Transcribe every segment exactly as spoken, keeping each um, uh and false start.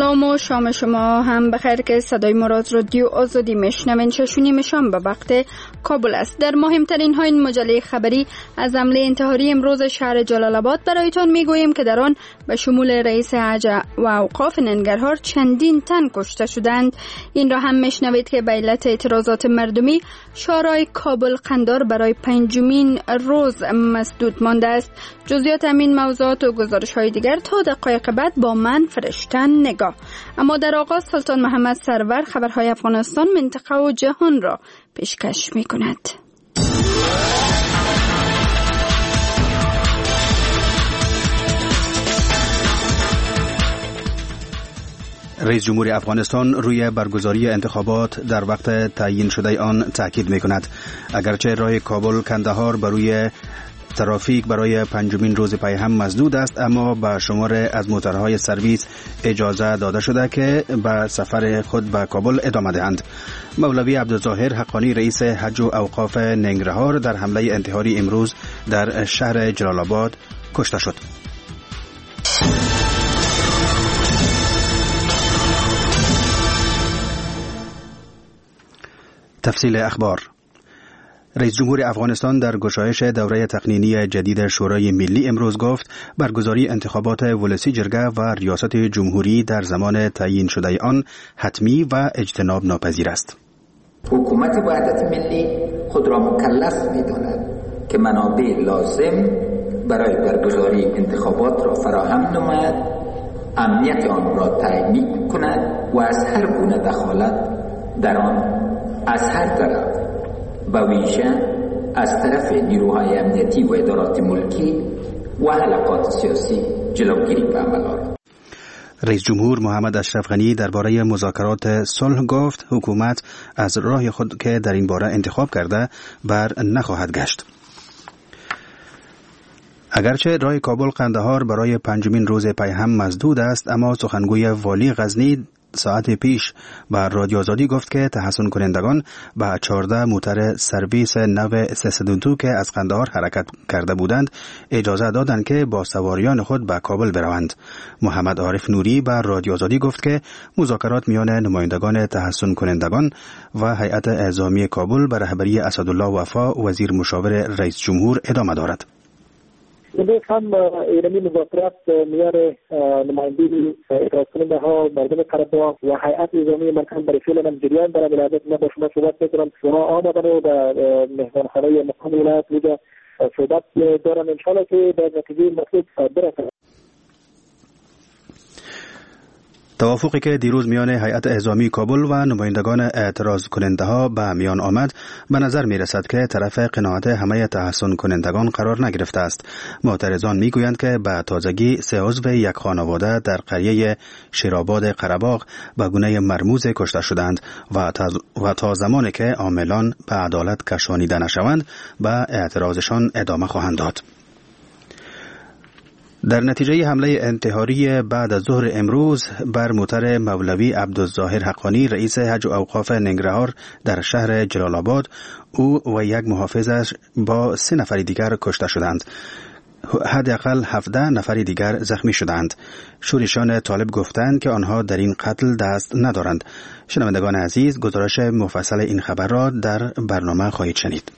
سلام و شام شما هم بخیر که صدای مراد رادیو آزادی میشنوین. ششونیم شام به وقت کابل است. در مهمترین های این مجله خبری از حمله انتحاری امروز شهر جلال آباد برایتان میگوییم که در آن به شمول رئیس حج و اوقاف ننگرهار چندین تن کشته شدند. این را هم میشنوید که به علت اعتراضات مردمی شارع کابل قندار برای پنجمین روز مسدود مانده است. جزئیات همین موضوعات و گزارش های دیگر تا دقایق بعد با من فرشتن نگاه. اما در آغاز سلطان محمد سرور خبرهای افغانستان، منطقه و جهان را پیشکش می کند. رئیس جمهور افغانستان روی برگزاری انتخابات در وقت تعیین شده آن تاکید می کند. اگرچه راه کابل کندهار بروی ترافیک برای پنجمین روز پی هم مسدود است، اما به شمار از موتورهای سرویس اجازه داده شده که به سفر خود به کابل ادامه دهند. مولوی عبدالظاهر حقانی رئیس حج و اوقاف ننگرهار در حمله انتحاری امروز در شهر جلال آباد کشته شد. تفصیل اخبار. رئیس جمهور افغانستان در گشایش دوره تقنینی جدید شورای ملی امروز گفت برگزاری انتخابات ولسی جرگه و ریاست جمهوری در زمان تعیین شده آن حتمی و اجتناب ناپذیر است. حکومت وحدت ملی خود را مکلف می‌داند که منابع لازم برای برگزاری انتخابات را فراهم نماید، امنیت آن را تأمین کند و از هر گونه دخالت در آن از هر طرف و ویژه از طرف نیروهای امنیتی و ادارات ملکی و حلقات سیاسی جلوگیری به عمل آورد. رئیس جمهور محمد اشرف غنی درباره مذاکرات صلح گفت حکومت از راه خود که در این باره انتخاب کرده بر نخواهد گشت. اگرچه راه کابل قندهار برای پنجمین روز پی هم مسدود است، اما سخنگوی والی غزنی ساعت پیش به رادیو آزادی گفت که تحسن کنندگان به چهارده موتر سرویس نو سیصد و دو که از قندهار حرکت کرده بودند اجازه دادند که با سواریان خود به کابل بروند. محمد عارف نوری به رادیو آزادی گفت که مذاکرات میان نمایندگان تحسن کنندگان و هیئت اعزامی کابل به رهبری اسدالله وفا وزیر مشاور رئیس جمهور ادامه دارد. امروز هم ایرانی مذاکرات میان نمایندگان اعتراض کننده ها، مردم قره‌باغ و هیئت نظامی مرکز برای فعلا جریان دارد. ولایت ما با شما صحبت میکنم، شما آمدن و به مهمانخانه مقام ولایت اینجا صحبت دارن. انشاءالله که به نتیجه مطلوب برسند. توافقی که دیروز میان هیئت اعزامی کابل و نمایندگان اعتراض کننده ها به میان آمد به نظر می رسد که طرف قناعت همه تحسن کنندگان قرار نگرفته است. معترضان می گویند که به تازگی سه عضو یک خانواده در قریه شیرآباد قره‌باغ به گونه مرموز کشته شدند و تا, و تا زمانی که عاملان به عدالت کشانیده نشوند به اعتراضشان ادامه خواهند داد. در نتیجه حمله انتحاری بعد از ظهر امروز بر موتر مولوی عبدالظاهر حقانی رئیس حج و اوقاف ننگرهار در شهر جلال آباد، او و یک محافظش با سه نفر دیگر کشته شدند. حداقل هفده نفر دیگر زخمی شدند. شورشان طالب گفتند که آنها در این قتل دست ندارند. شنوندگان عزیز، گزارش مفصل این خبر را در برنامه خواهید شنید.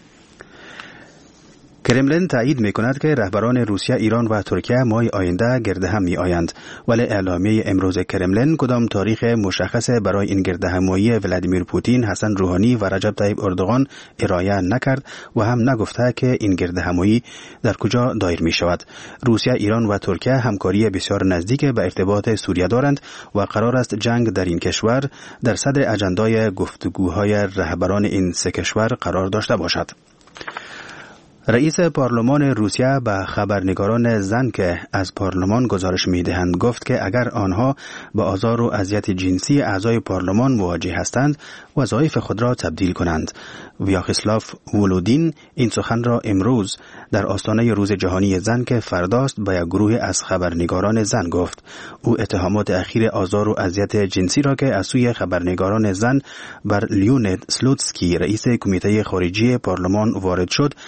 کرملین تایید می کند که رهبران روسیه، ایران و ترکیه ماه آینده گرد هم می آیند، ولی اعلامیه امروز کرملین کدام تاریخ مشخص برای این گرد همایی ولادیمیر پوتین، حسن روحانی و رجب طیب اردوغان ارائه نکرد و هم نگفته که این گرد همایی در کجا دایر می شود. روسیه، ایران و ترکیه همکاری بسیار نزدیک به ارتباط سوریه دارند و قرار است جنگ در این کشور در صدر اجندای گفتگوهای رهبران این سه کشور قرار داشته باشد. رئیس پارلمان روسیه به خبرنگاران زن که از پارلمان گزارش می‌دهند گفت که اگر آنها با آزار و اذیت جنسی اعضای پارلمان مواجه هستند وظایف خود را تبدیل کنند. ویاخسلاف ولودین این سخن را امروز در آستانه روز جهانی زن که فرداست به یک گروه از خبرنگاران زن گفت. او اتهامات اخیر آزار و اذیت جنسی را که از سوی خبرنگاران زن بر لیونید سلوتسکی رئیس کمیته خارجی پارلمان وارد شد تلاش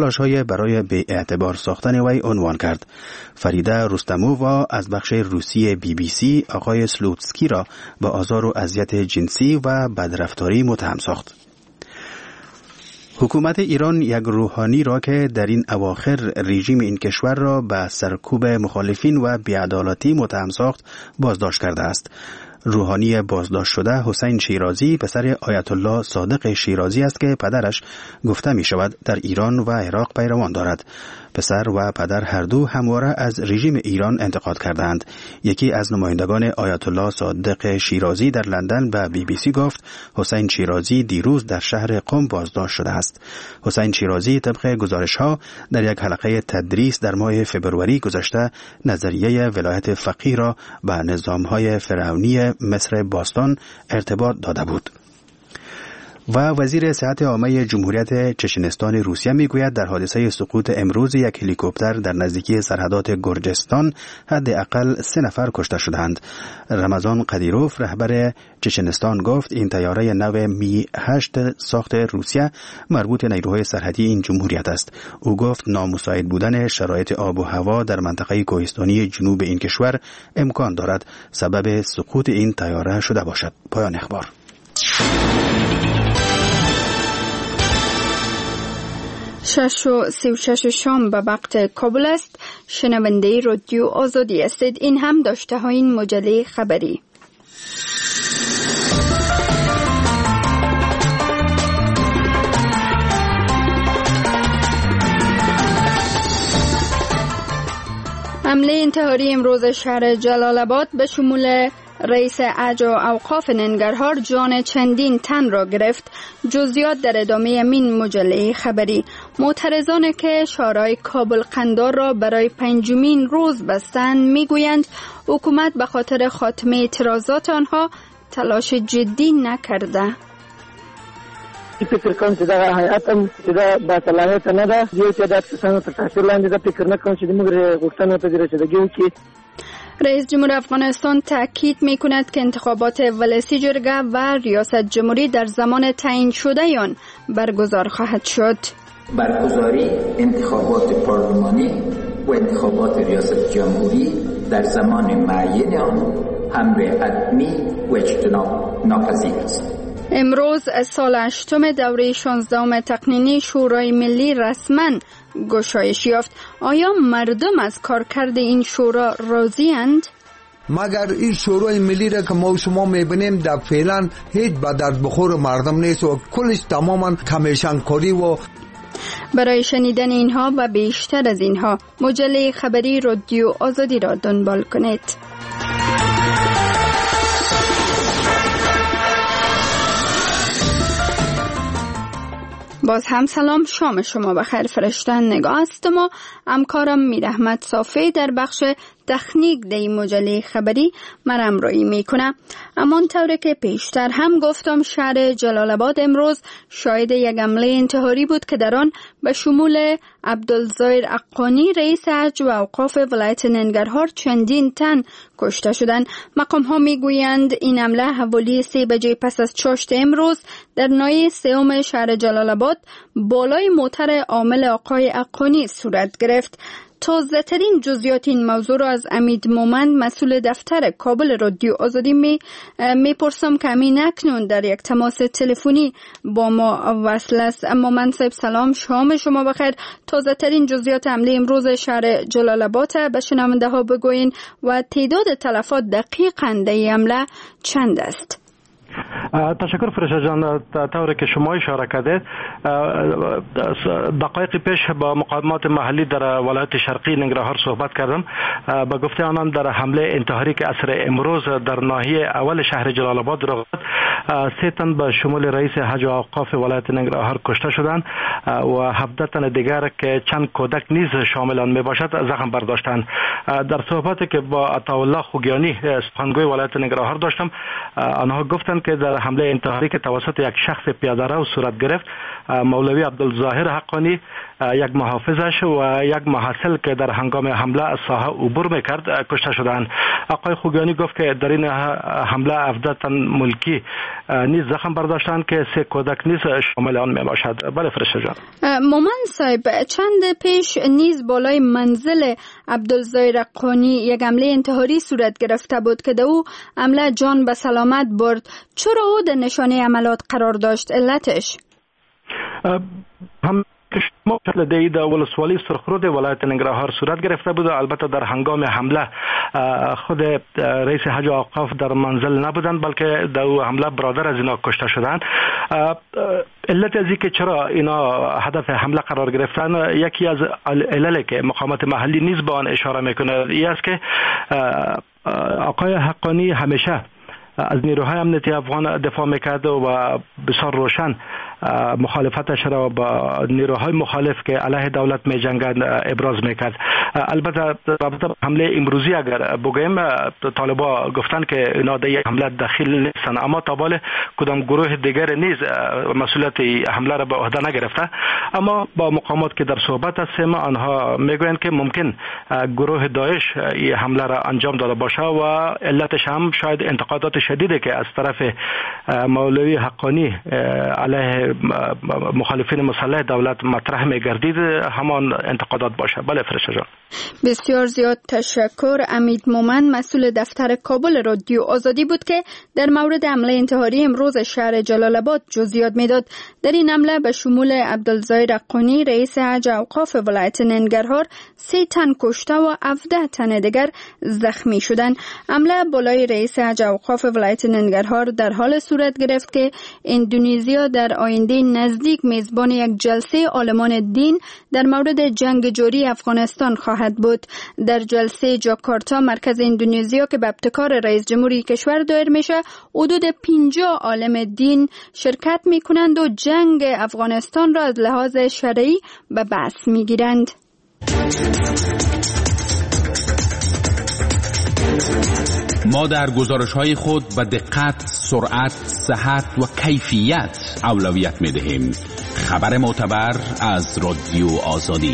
تلاش‌های برای به اعتبار ساختن وی عنوان کرد. فریده رستمووا از بخش روسی بی بی سی آقای سلوتسکی را به آزار و اذیت جنسی و بدرفتاری متهم ساخت. حکومت ایران یک روحانی را که در این اواخر رژیم این کشور را به سرکوب مخالفین و بی‌عدالتی متهم ساخت بازداشت کرده است. روحانی بازداشت شده حسین شیرازی پسر آیت الله صادق شیرازی است که پدرش گفته می شود در ایران و عراق پیروان دارد. پسر و پدر هر دو همواره از رژیم ایران انتقاد کردند. یکی از نمایندگان آیت الله صادق شیرازی در لندن به بی بی سی گفت حسین شیرازی دیروز در شهر قم بازداشت شده است. حسین شیرازی طبق گزارش‌ها در یک حلقه تدریس در ماه فبروری گذشته نظریه ولایت فقیه را به نظام‌های فرعونی مصر باستان ارتباط داده بود. و وزیر صحت عامه جمهوریت چچنستان روسیه میگوید در حادثه سقوط امروز یک هلیکوپتر در نزدیکی سرحدات گرجستان حداقل سه نفر کشته شدند. رمضان قدیروف رهبر چچنستان گفت این طیاره نو می هشت ساخت روسیه مربوط نیروهای سرحدی این جمهوریت است. او گفت نامساعد بودن شرایط آب و هوا در منطقه کوهستانی جنوب این کشور امکان دارد سبب سقوط این طیاره شده باشد. پایان اخبار. شش و سی و شش شام به وقت کابل است. شنونده رادیو آزادی هستید. این هم داشته های این مجله خبری. حمله انتحاری امروز شهر جلال آباد به شمول رئیس اج و اوقاف ننگرهار جان چندین تن را گرفت. جزئیات در ادامه این مجله خبری. معترضان که شارع کابل قندار را برای پنجمین روز بستند میگویند حکومت به خاطر خاتمه اعتراضات آنها تلاش جدی نکرده. فکر کوم چې دا هیئت هم چې دا با صلاحیت نه ده یو چې دا کسانو تر تاثیر لاندې ده فکر نه کوم چې موږ غوښتنه په دې رسیدګي وکړي. رئیس جمهور افغانستان تاکید می کند که انتخابات ولسی جرگه و ریاست جمهوری در زمان تعیین شده آن برگزار خواهد شد. برگزاری انتخابات پارلمانی و انتخابات ریاست جمهوری در زمان معین آن امر حتمی و اجتناب ناپذیر است. امروز سال هشتم دوره شانزدهم تقنینی شورای ملی رسما گشایش یافت. آیا مردم از کارکرد این شورا راضی اند؟ مگر این شورای ملی را که ما شما میبینیم در فعلا هیچ به درد بخور مردم نیست و کلش تماما کمیشن کاری و برای شنیدن اینها و بیشتر از اینها مجله خبری رادیو آزادی را دنبال کنید. باز هم سلام، شام شما بخیر. فرشتن نگاه است ما همکارم میر احمد صافی در بخش تکنیک در این مجله خبری مرم روی میکنه. امان طوره که پیشتر هم گفتم شهر جلال آباد امروز شاهد یک حمله انتحاری بود که در آن به شمول عبدالظاهر اقانی رئیس اج و اوقاف ولایت ننگرهار چندین تن کشته شدند. مقام ها میگویند این حمله حوالی سه بجه پس از چاشت امروز در ناحیه سوم شهر جلال آباد بالای موتر عامل آقای اقانی صورت گرفت. تازه ترین جزئیات این موضوع را از امید مومند مسئول دفتر کابل رادیو آزادی می میپرسم که همین اکنون در یک تماس تلفنی با ما وصل است. مومند صاحب سلام، شام شما بخیر. تازه ترین جزئیات حمله امروز شهر جلال آباد به شنونده ها بگوین و تعداد تلفات دقیقاً در این حمله چند است؟ تشکر فرشته جان. طوری که شما اشاره کردید دقایق پیش با مقامات محلی در ولایت شرقی ننگرهار صحبت کردم. با گفته آنان در حمله انتحاری که عصر امروز در ناحیه اول شهر جلال آباد رخ داد سه تن به شمول رئیس حج و اوقاف ولایت ننگرهار کشته شدند و هفده تن دیگر که چند کودک نیز شامل آن می باشد زخم برداشتند. در صحبتی که با عطاالله خوگیانی سخنگوی ولایت ننگرهار داشتم آنها گفتند که در حمله انتحاری که توسط یک شخص پیاده رو صورت گرفت مولوی عبدالظاهر حقانی یک محافظش و یک محصل که در هنگام حمله از ساحه عبور میکرد کشته شدند. آقای خوگیانی گفت که در این حمله هفده تن ملکی نیز زخم برداشتند که سه کودک نیز شامل آن می باشد. بله فرشته جان. مومن صاحب، چند پیش نیز بالای منزل عبدالزای رقانی یک حمله انتحاری صورت گرفته بود که در او حمله جان به سلامت برد. چرا او در نشانه عملات قرار داشت؟ علتش؟ هم شما لدید ولسوالی سرخرود ولایت ننگرهار صورت گرفته بود. البته در هنگام حمله خود رئیس حج و اوقاف در منزل نبودند، بلکه در حمله برادر از اینا کشته شدند. علت از اینکه چرا اینا هدف حمله قرار گرفتن، یکی از علل که مقامات محلی نیز به آن اشاره میکنه این است که آقای حقانی همیشه از نیروهای امنیتی افغان دفاع میکرد و بسیار روشن مخالفتش را با نیروهای مخالف که علیه دولت می جنگند ابراز میکرد. البته رابطه حمله امروزی اگر بگویم، طالبا گفتن که اینا در یک حمله دخیل نیستن، اما تا حال کدام گروه دیگر نیز مسئولیت حمله را به عهده نگرفته. اما با مقامات که در صحبت هستیم آنها میگویند که ممکن گروه داعش این حمله را انجام داده باشه و علتش هم شاید انتقادات شدیدی که از طرف مولوی حقانی علیه مخالفین مسلح دولت مطرح می‌گردید همان انتقادات باشه. بله فرشته جان. بسیار زیاد تشکر. امید مومن، مسئول دفتر کابل رادیو آزادی بود که در مورد حمله انتحاری امروز شهر جلال آباد جزئیات میداد. در این حمله به شمول عبدالزای رقانی رئیس حج اوقاف ولایت ننگرهار سه تن کشته و هفده تن دیگر زخمی شدند. حمله بالای رئیس حج اوقاف ولایت ننگرهار در حال صورت گرفت که اندونزیا در آینده نزدیک میزبان یک جلسه عالمان دین در مورد جنگ جاری افغانستان خواهد بود. در جلسه جاکارتا مرکز اندونزیا که به ابتکار رئیس جمهوری کشور دایر میشه، حدود پنجاه عالم دین شرکت میکنند و جنگ افغانستان را از لحاظ شرعی به بحث میگیرند. ما در گزارش‌های خود به دقت، سرعت، صحت و کیفیت اولویت می‌دهیم. خبر معتبر از رادیو آزادی.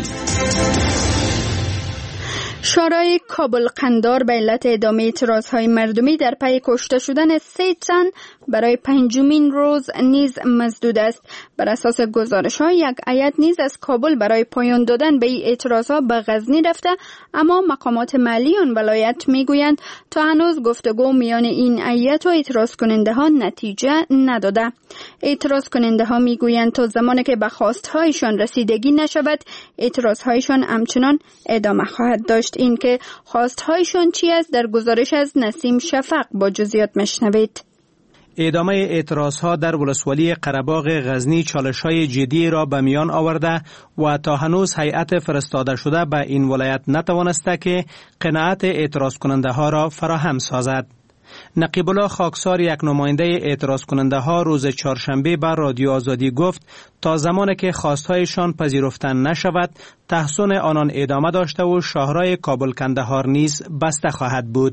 شورای کابل قندار به علت ادامه اعتراضهای مردمی در پی کشته شدن سه تن برای پنجمین روز نیز مسدود است. بر اساس گزارش‌ها یک هیئت نیز از کابل برای پایان دادن به این اعتراضها به غزنی رفته، اما مقامات محلی آن ولایت میگویند تا هنوز گفتگو میان این هیئت و اعتراض کننده ها نتیجه نداده. اعتراض کننده ها میگویند تا زمانی که به خواستهایشان رسیدگی نشود اعتراضهایشان همچنان ادامه خواهد داشت. این که خواستهایشان چی است در گزارش از نسیم شفق با جزئیات مشنوید. ادامه اعتراضها در ولسوالی قره‌باغ غزنی چالش‌های جدی را به میان آورده و تا هنوز هیئت فرستاده شده به این ولایت نتوانسته که قناعت اعتراض کننده ها را فراهم سازد. نقیب الله خاکسار، یک نماینده اعتراض کننده ها، روز چهارشنبه بر رادیو آزادی گفت تا زمانی که خواستهایشان پذیرفته نشود تحصن آنان ادامه داشته و شاهرای کابل کندهار نیز بسته خواهد بود.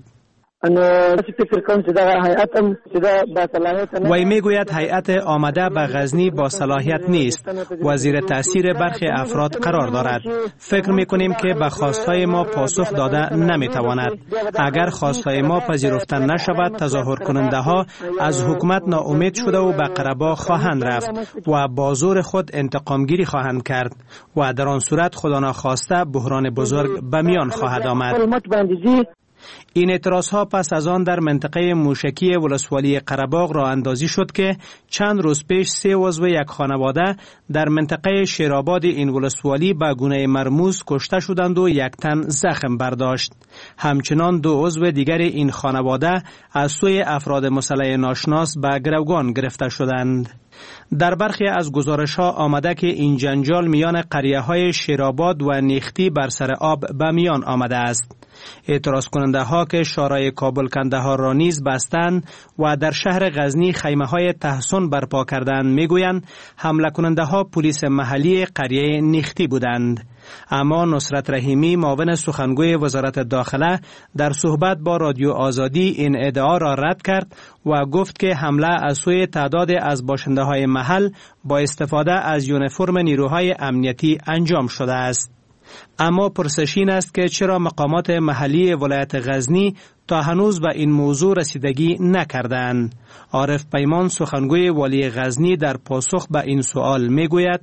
وی میگوید هیئت آمده به غزنی با صلاحیت نیست و زیر تاثیر برخی افراد قرار دارد. فکر میکنیم که به خواستهای ما پاسخ داده نمیتواند. اگر خواستهای ما پذیرفته نشود تظاهر کننده ها از حکومت ناامید شده و به قره‌باغ خواهند رفت و با زور خود انتقامگیری خواهند کرد و در آن صورت خدا ناخواسته بحران بزرگ به میان خواهد آمد. این اعتراضها پس از آن در منطقه موشکی ولسوالی قره‌باغ راه اندازی شد که چند روز پیش سه عضو یک خانواده در منطقه شیرآباد این ولسوالی به گونه مرموز کشته شدند و یک تن زخم برداشت. همچنان دو عضو دیگر این خانواده از سوی افراد مسلح ناشناس به گروگان گرفته شدند. در برخی از گزارش‌ها آمده که این جنجال میان قریه‌های شیرآباد و نیختی بر سر آب به میان آمده است. اعتراض کننده ها که شورای کابل کندهار را نیز بستند و در شهر غزنی خیمه های تحصن برپا کردند میگویند حمله کننده ها پلیس محلی قریه نیختی بودند. اما نصرت رحیمی معاون سخنگوی وزارت داخله در صحبت با رادیو آزادی این ادعا را رد کرد و گفت که حمله از سوی تعداد از باشنده های محل با استفاده از یونیفرم نیروهای امنیتی انجام شده است. اما پرسش این است که چرا مقامات محلی ولایت غزنی تا هنوز به این موضوع رسیدگی نکردند؟ عارف پیمان سخنگوی والی غزنی در پاسخ به این سوال میگوید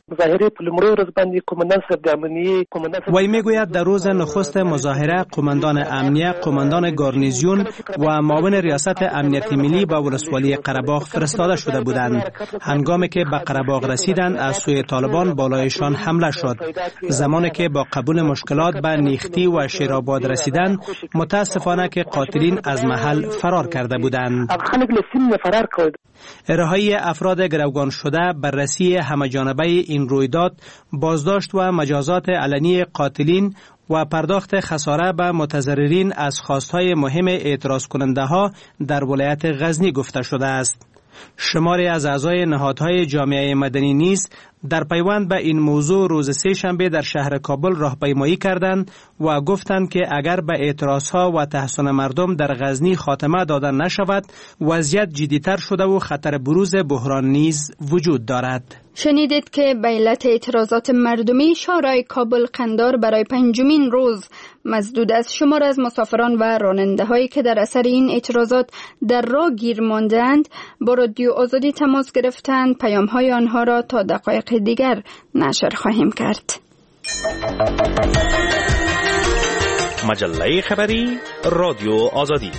وی میگوید در روز نخست مظاهره قماندان امنیه، قماندان گارنیزیون و معاون ریاست امنیت ملی به ولسوالی قره‌باغ فرستاده شده بودند. هنگامی که به قره‌باغ رسیدند از سوی طالبان بالایشان حمله شد. زمانی که با قبول مشکلات به نیختی و شیرآباد رسیدند متاسفانه که قاتلین از محل فرار کرده بودند. ارهایی افراد گروگان شده، بررسی همه‌جانبه این رویداد، بازداشت و مجازات علنی قاتلین و پرداخت خساره به متضررین از خواستهای مهم اعتراض کننده ها در ولایت غزنی گفته شده است. شماری از اعضای نهادهای جامعه مدنی نیز در پیوند به این موضوع روز سه شنبه در شهر کابل راهپیمایی کردند و گفتند که اگر به اعتراضها و تحصن مردم در غزنی خاتمه داده نشود وضعیت جدی‌تر شده و خطر بروز بحران نیز وجود دارد. شنیدید که به علت اعتراضات مردمی شورای کابل قندار برای پنجمین روز مزدود از شمار از مسافران و راننده هایی که در اثر این اعتراضات در راه گیر ماندند با رادیو آزادی تماس گرفتند. پیام های آنها را تا دقایق دیگر نشر خواهیم کرد. مجله خبری رادیو آزادی.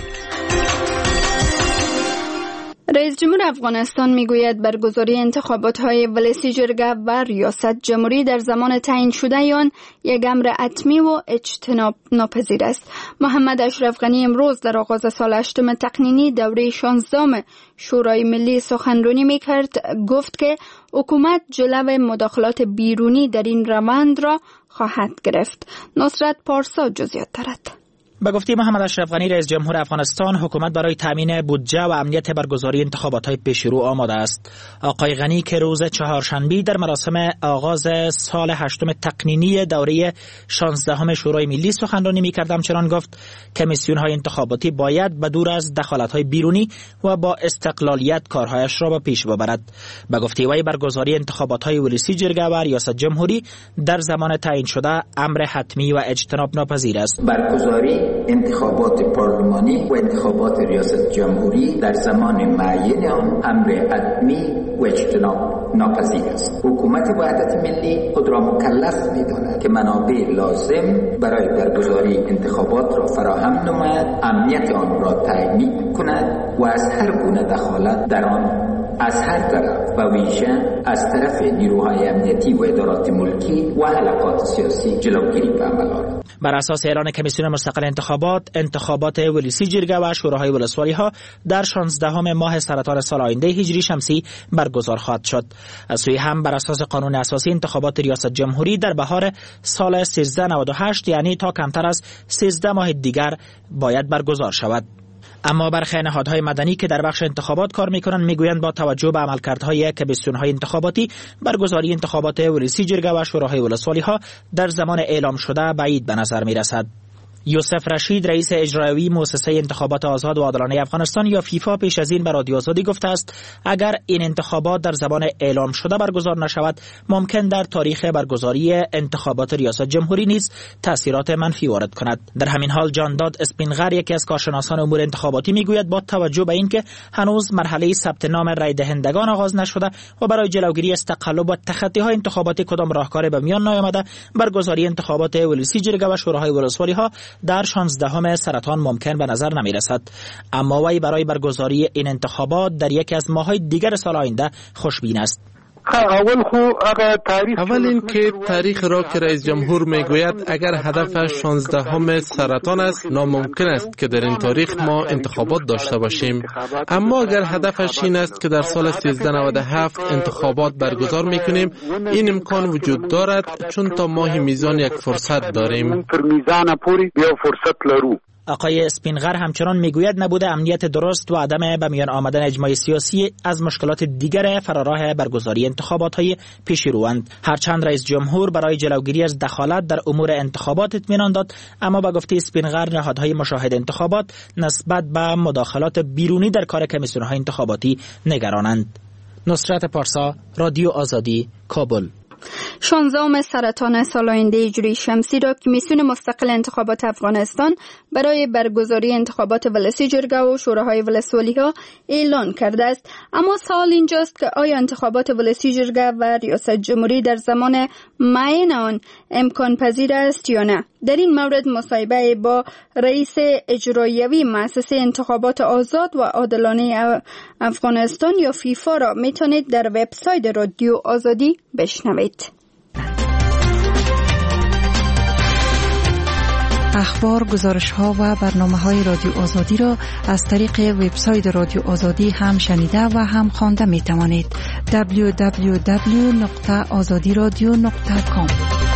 رئیس جمهور افغانستان میگوید برگزاری انتخابات‌های ولسی جرگه و ریاست جمهوری در زمان تعیین شده آن یک امر حتمی و اجتناب ناپذیر است. محمد اشرف غنی امروز در آغاز سال هشتم تقنینی دوره شانزدهم شورای ملی سخنرانی میکرد. گفت که حکومت جلو مداخلات بیرونی در این روند را خواهد گرفت. نصرت پارسا جزئیات دارد. به گفته محمد اشرف غنی رئیس جمهور افغانستان، حکومت برای تامین بودجه و امنیت برگزاری انتخابات‌های پیشرو آماده است. آقای غنی که روز چهارشنبه در مراسم آغاز سال هشتم تقنینی دوره شانزدهم شورای ملی سخنرانی می‌کرد، همچنان گفت کمیسیون‌های انتخاباتی باید به دور از دخالت‌های بیرونی و با استقلالیت کارهایش را به پیش ببرد. به گفته وی برگزاری انتخابات‌های ولسی جرگه و ریاست جمهوری در زمان تعیین شده امر حتمی و اجتناب ناپذیر است. برگزاری انتخابات پارلمانی و انتخابات ریاست جمهوری در زمان معین آن امر حتمی و اجتناب ناپذیر است. حکومت وحدت ملی خود را مکلف می‌داند که منابع لازم برای برگزاری انتخابات را فراهم نماید، امنیت آن را تأمین کند و از هر گونه دخالت در آن از هر طرف و ویژه از طرف نیروهای امنیتی و ادارات ملکی و حلقات سیاسی جلوگیری به عمل آورد. بر اساس اعلان کمیسیون مستقل انتخابات، انتخابات ولسی جرگه و شوراهای ولسوالی ها در شانزدهم ماه سرطان سال آینده هجری شمسی برگزار خواهد شد. از سوی هم بر اساس قانون اساسی انتخابات ریاست جمهوری در بهار سال سیزده نود و هشت، یعنی تا کمتر از سیزده ماه دیگر باید برگزار شود. اما برخی نهادهای مدنی که در بخش انتخابات کار میکنند میگویند با توجه به عملکردهای کمیسیون‌های انتخاباتی برگزاری انتخابات ولسی جرگه و شوراهای ولسوالی ها در زمان اعلام شده بعید به نظر میرسد. یوسف رشید رئیس اجرایی مؤسسه انتخابات آزاد و عادلانه افغانستان یا فیفا پیش از این به رادیو آزادی گفته است اگر این انتخابات در زمان اعلام شده برگزار نشود ممکن در تاریخ برگزاری انتخابات ریاست جمهوری نیز تاثیرات منفی وارد کند. در همین حال جانداد اسپینغر یکی از کارشناسان امور انتخاباتی میگوید با توجه به اینکه هنوز مرحله ثبت نام رای دهندگان آغاز نشده و برای جلوگیری از تقلب و تخطی‌های انتخاباتی کدام راهکار به میان نیامده، برگزاری انتخابات ولسی جرگه و شوراهای ولسوالی ها در شانزدهم سرطان ممکن به نظر نمی رسد. اما وی برای برگزاری این انتخابات در یکی از ماه‌های دیگر سال آینده خوشبین است. اول خو هغه تاریخ اول این که تاریخ را که رئیس جمهور میگوید اگر هدف شانزدهم سرطان است، ناممکن است که در این تاریخ ما انتخابات داشته باشیم. اما اگر هدفش این است که در سال سیزده نود و هفت انتخابات برگزار میکنیم، این امکان وجود دارد، چون تا ماه میزان یک فرصت داریم. آقای اسپینغر همچنان میگوید نبوده امنیت درست و عدم به میان آمدن اجماع سیاسی از مشکلات دیگر فراراه برگزاری انتخابات‌های پیش روند. هرچند رئیس جمهور برای جلوگیری از دخالت در امور انتخابات اطمینان داد، اما به گفته اسپینغر نهادهای مشاهد انتخابات نسبت به مداخلات بیرونی در کار کمیسیون‌های انتخاباتی نگرانند. نصرت پارسا، رادیو آزادی، کابل. شانزدهم سرطان سال آینده هجری شمسی را کمیسیون مستقل انتخابات افغانستان برای برگزاری انتخابات ولسی جرگه و شوراهای ولسوالی ها اعلان کرده است. اما سوال اینجاست که آیا انتخابات ولسی جرگه و ریاست جمهوری در زمان معین آن امکان پذیر است یا نه؟ در این مورد مصاحبه با رئیس اجراییوی مؤسسه انتخابات آزاد و عادلانه افغانستان یا فیفا را میتونید در وبسایت رادیو آزادی بشنوید. اخبار، گزارش‌ها و برنامه‌های رادیو آزادی را از طریق وبسایت رادیو آزادی هم شنیده و هم خوانده می‌توانید. دبلیو دبلیو دبلیو نقطه آزادی رادیو نقطه کام.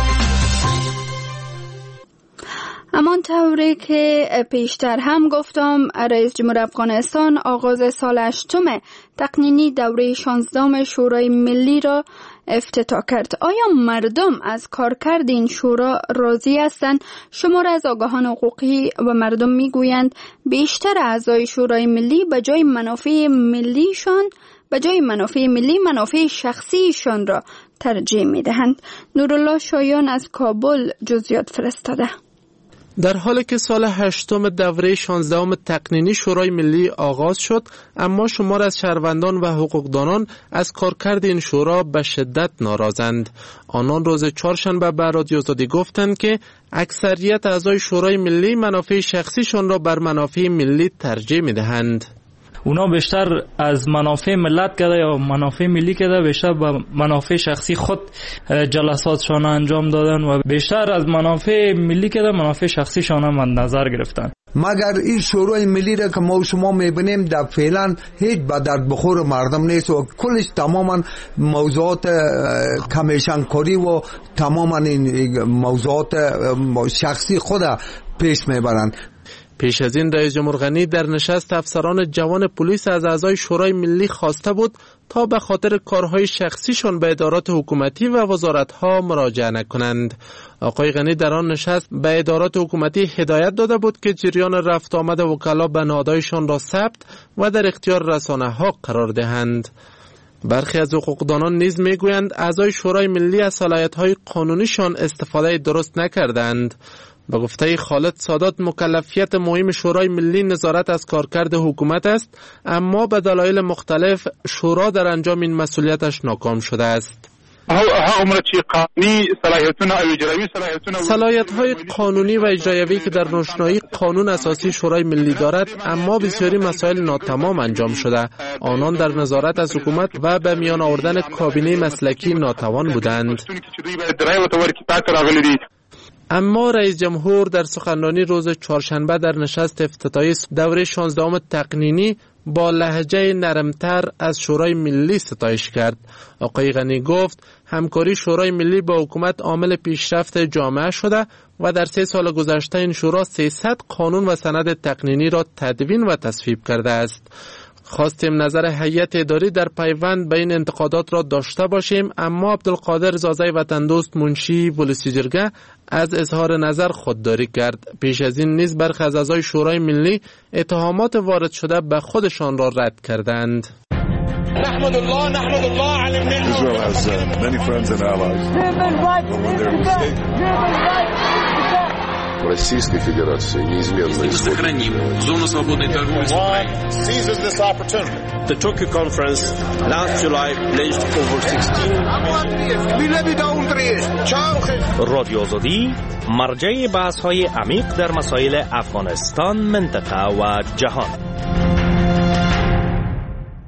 همان طوری که پیشتر هم گفتم، رئیس جمهور افغانستان آغاز سال هشتم تقنینی دوره شانزدهم شورای ملی را افتتاح کرد. آیا مردم از کارکرد این شورا راضی هستند؟ شمار از آگاهان حقوقی و مردم میگویند بیشتر اعضای شورای ملی به جای منافع ملیشان به جای منافع ملی منافع شخصیشان را ترجیح میدهند. نورالله شایان از کابل جزئیات فرستاده. در حالی که سال هشتم دوره شانزدهم تقنینی شورای ملی آغاز شد، اما شمار از شهروندان و حقوقدانان از کارکرد این شورا به شدت ناراضند. آنان روز چهارشنبه به رادیو آزادی گفتند که اکثریت اعضای شورای ملی منافع شخصیشان را بر منافع ملی ترجیح می‌دهند. اونا بیشتر از منافع ملت کرده یا منافع ملی کرده، بیشتر به منافع شخصی خود جلساتشان انجام دادن و بیشتر از منافع ملی کرده منافع شخصیشان هم من نظر گرفتن. مگر این شورای ملی را که ما شما میبینیم در فعلا هیچ به درد بخور مردم نیست و کلش تماما موضوعات کمیشنکاری و تماما این موضوعات شخصی خود پیش میبرند. پیش از این رئیس جمهور غنی در نشست افسران جوان پلیس از اعضای شورای ملی خواسته بود تا به خاطر کارهای شخصیشان به ادارات حکومتی و وزارتها مراجعه نکنند. آقای غنی در آن نشست به ادارات حکومتی هدایت داده بود که جریان رفت آمد وکلا به نهادهایشان را ثبت و در اختیار رسانه‌ها قرار دهند. برخی از حقوقدانان نیز میگویند اعضای شورای ملی از صلاحیت‌های قانونیشان استفاده درست نکردند. به گفته خالد سادات، مکلفیت مهم شورای ملی نظارت از کارکرد حکومت است، اما به دلایل مختلف شورا در انجام این مسئولیتش ناکام شده است. صلاحیت‌های قانونی و اجراییوی که در روشنایی قانون اساسی شورای ملی دارد، اما بسیاری مسائل ناتمام انجام شده. آنان در نظارت از حکومت و به میان آوردن کابینه مسلکی ناتوان بودند. اما رئیس جمهور در سخنرانی روز چهارشنبه در نشست افتتاحی دوره شانزدهم تقنینی با لهجه نرمتر از شورای ملی ستایش کرد. آقای غنی گفت همکاری شورای ملی با حکومت عامل پیشرفت جامعه شده و در سه سال گذشته این شورا سیصد قانون و سند تقنینی را تدوین و تصویب کرده است. خواستیم نظر هیئت اداری در پیوند به این انتقادات را داشته باشیم، اما عبدالقادر زازی وطن دوست منشی ولسی جرگه از اظهار نظر خودداری کرد. پیش از این نیز برخی از اعضای شورای ملی اتهامات وارد شده به خودشان را رد کردند. نحمد الله نحمد الله على النعمة. Israel has uh, many friends and allies. Российской Федерации неизменно сохраним зону свободной торговли с Украиной. Seizes this opportunity. The Tokyo conference last July pledged over sixteen. رادیو آزادی مرجع بحث‌های عمیق در مسائل افغانستان، منطقه و جهان.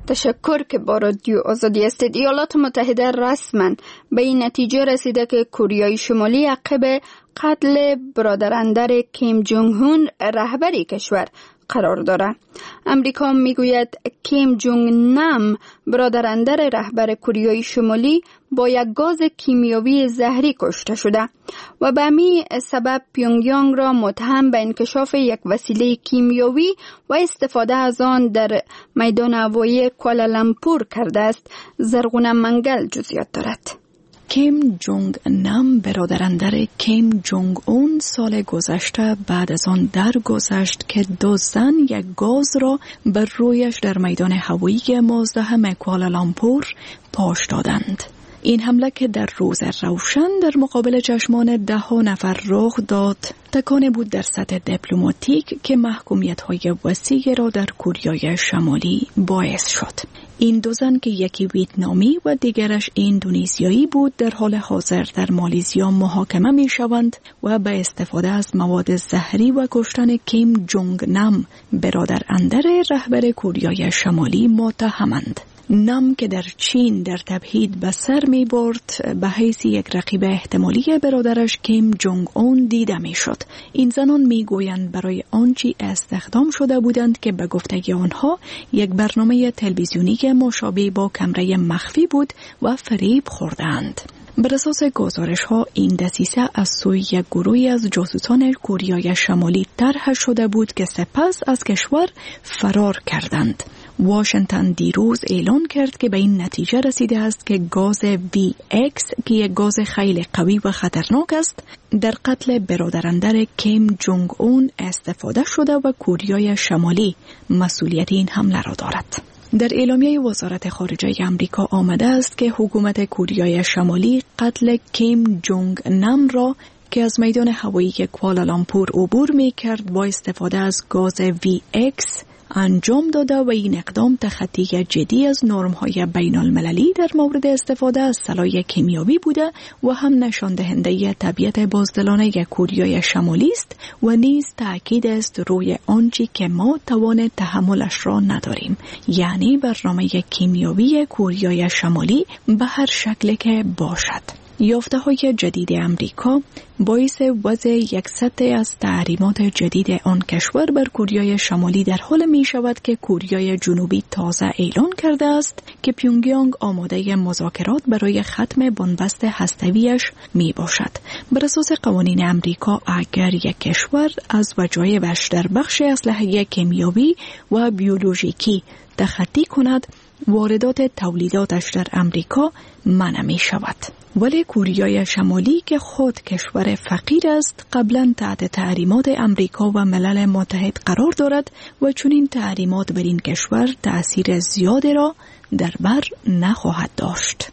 تشکر که با رادیو آزادی هستید. ایالات متحده رسما به این نتیجه رسیده که کره شمالی عقب قتل برادراندر کیم جونگ اون رهبری کشور قرار دارد. امریکا میگوید کیم جونگ نم برادراندر رهبر کره شمالی با یک گاز کیمیایی زهری کشته شده و به همین سبب پیونگیانگ را متهم به انکشاف یک وسیله کیمیایی و استفاده از آن در میدان هوایی کوالالامپور کرده است. زرغونه منگل جزئیات دارد. کیم جونگ نم برادراندر کیم جونگ اون سال گذشته بعد از آن درگذشت که دو زن یک گاز را بر رویش در میدان هوایی مازدهم کوالالامپور پاش دادند. این حمله که در روز روشن در مقابل چشمان ده ها نفر رخ داد، تکانه بود در سطح دیپلماتیک که محکومیت‌های وسیعی را در کره شمالی باعث شد. این دو زن که یکی ویتنامی و دیگرش اندونزیایی بود در حال حاضر در مالزیا محاکمه می شوند و به استفاده از مواد زهری و کشتن کیم جونگ نم برادراندر رهبر کره شمالی متهمند. نم که در چین در تبعید به سر می برد به حیث یک رقیب احتمالی برادرش کیم جونگ اون دیده می شد. این زنان می گویند برای آنچه استخدام شده بودند که به گفته آنها یک برنامه تلویزیونی مشابه با کمره مخفی بود و فریب خوردند. بر اساس گزارش ها این دسیسه از سوی یک گروهی از جاسوسان کره شمالی طرح شده بود که سپس از کشور فرار کردند. واشنگتن دیروز اعلان کرد که به این نتیجه رسیده است که گاز وی اکس که یک گاز خیلی قوی و خطرناک است در قتل برادراندر کیم جونگ اون استفاده شده و کره شمالی مسئولیت این حمله را دارد. در اعلامیه وزارت خارجه آمریکا آمده است که حکومت کره شمالی قتل کیم جونگ نم را که از میدان هوایی کوالالامپور عبور می کرد با استفاده از گاز وی اکس انجام داده و این اقدام تخطی جدی از نرم‌های بین‌المللی در مورد استفاده از سلاح کیمیایی بوده و هم نشان دهنده طبیعت بازدلانه کره شمالی است و نیز تأکید است روی آنچه که ما توان تحملش را نداریم، یعنی برنامه کیمیایی کره شمالی به هر شکل که باشد. یافته‌های جدید امریکا باعث وضع یک سطح از تحریمات جدید آن کشور بر کره شمالی در حال می شود که کره جنوبی تازه اعلان کرده است که پیونگیانگ آماده مذاکرات برای ختم بنبست هسته‌ایش می باشد. بر اساس قوانین امریکا اگر یک کشور از وجایبش در بخش اسلحه کیمیایی و بیولوژیکی تخطی کند، واردات تولیداتش در امریکا منع می شود. ولی کره شمالی که خود کشور فقیر است قبلا تحت تحریمات امریکا و ملل متحد قرار دارد و چون این تحریمات بر این کشور تأثیر زیادی را در بر نخواهد داشت.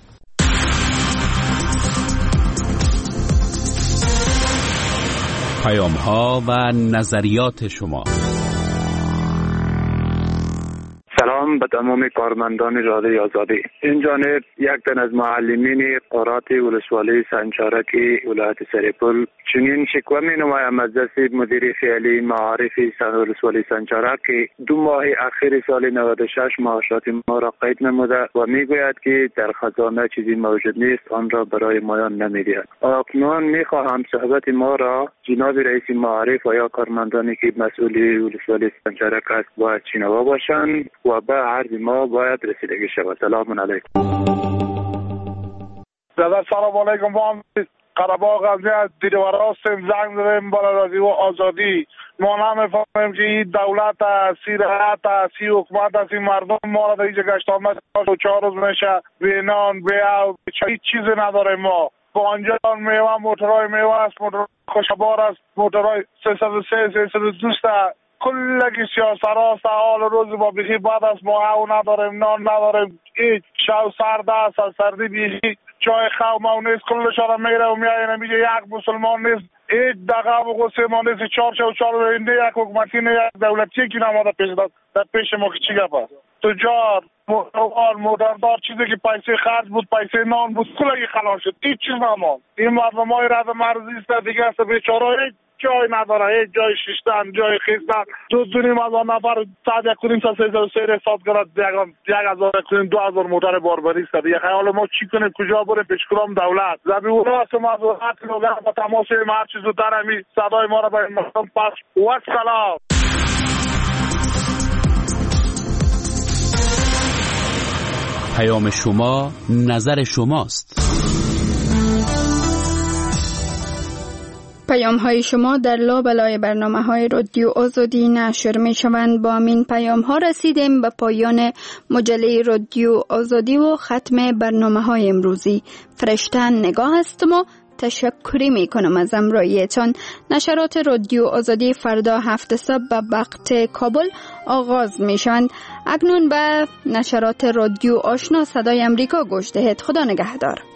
پیام ها و نظریات شما. سلام به تمام کارمندان رادیو آزادی. این جانب یک تن از معلمین قرات ولسوالی سنجارک ولایت سرپل چنین شکوه می نمایم از دست مدیر فعلی معارف ولسوالی سنجارک که دو ماه اخیر سال نود و شش معاشات ما را قید نموده و می گوید که در خزانه چیزی موجود نیست، آن را برای مایان نمیدهد. اکنون می خواهم صحبت ما را جناب رئیس معارف و یا کارمندانی که مسئولی ولسوالی سنجارک است باید شنوا باشند و به عرض ما باید رسیدگی شود. سلام علیکم. سلام علیکم. با هم قرباغ غزنی از دیروارا هستیم، زنگ زدیم بالا رادیو آزادی. ما نمیفهمیم که این دولت است، سی رعایت است، سی حکومت است، این مردم ما را در اینجا گشت آمد و چهار روز میشه بی نان بی آب، هیچ چیزی نداریم. ما با آنجا میوه موترهای میوه است، موترهای خوشبار است، موترهای سیصد و سه سیصد و دو کلگی سیاسرها سوال روز با بیخی بعد از ما او نداریم، نان نداریم، هیچ شو سرد است، از سردی بیخی چای خو ما نیست، کلش را میره و میایه نمیگه یک مسلمان نیست، هیچ دقیقه و غصه ما نیست، چار شو چار نه یک حکومتی نه یک دولتی که نماده پیش داد در پیش ما که چی گپ است. تجار موتروار موتردار چیزی که پیسه خرج بود پیسه نان بود کلگی خلاص شد، هیچ چیز نماند. این مردم های رد مرزی است دیگه است بیچاره جای نداره، هیچ جای شیشتن، جای خیستن. دو دونیم از آن نفر صد یک کنیم تا سه سه حساب کرد یک هزار کنیم دو هزار موتر باربری است. دیگه حالا ما چی کنیم، کجا بریم؟ پیش کدام دولت؟ زبی اونا است ما وقت لوگا با تماس ما چیز زودتر می صدای ما را به مردم پخش و سلام. پیام شما نظر شماست. پیام های شما در لابلای برنامه های رادیو آزادی نشر می شوند. با این پیام ها رسیدیم به پایان مجله رادیو آزادی و ختم برنامه های امروزی. فرشتن نگاه هستم و تشکری می کنم از همراهیتان. نشرات رادیو آزادی فردا هفت صبح به وقت کابل آغاز می شوند. اکنون به نشرات رادیو آشنا صدای امریکا گوش دهید. خدا نگهدار.